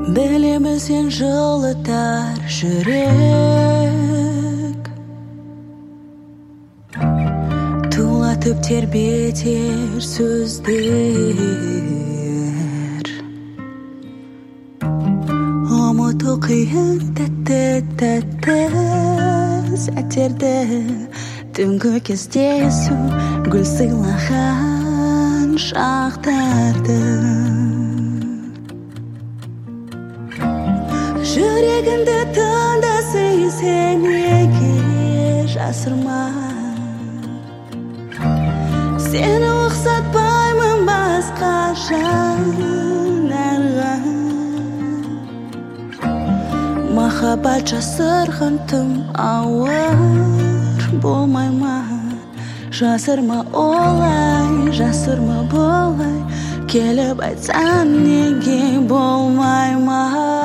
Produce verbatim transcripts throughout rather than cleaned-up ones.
Білемін сен жылытар жүрек, тулатып тербетер сөздер. Ұмыту қиын тәтті-тәтті сәттерді, түнгі кездесу гүл сыйлаған шақтарды. Жүрегімді тыңда сүйсең неге жасырма, сені ұқсатпаймын басқа жанарға. Махаббат жасырған тым ауыр болмай ма? Жасырма олай, жасырма болай, келіп айтсаң неге болмай ма?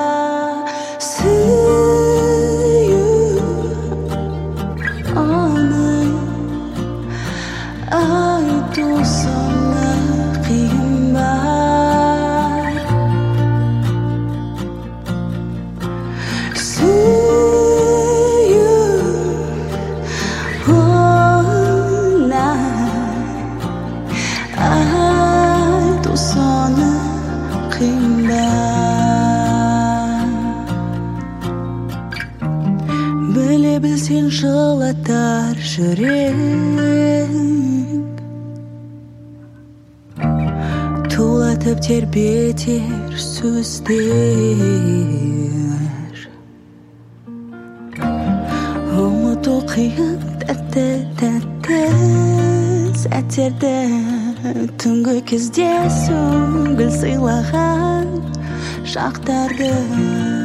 Сүю алмай айту саны қиын ба? Сүю айту саны қиын ба? Біле білсең жылатар жүрек, тулатып тербетер сөздер. Ұмыту қиын тәтті-тәтті сәттерді, түнгі кездесу гүл сыйлаған шақтарды.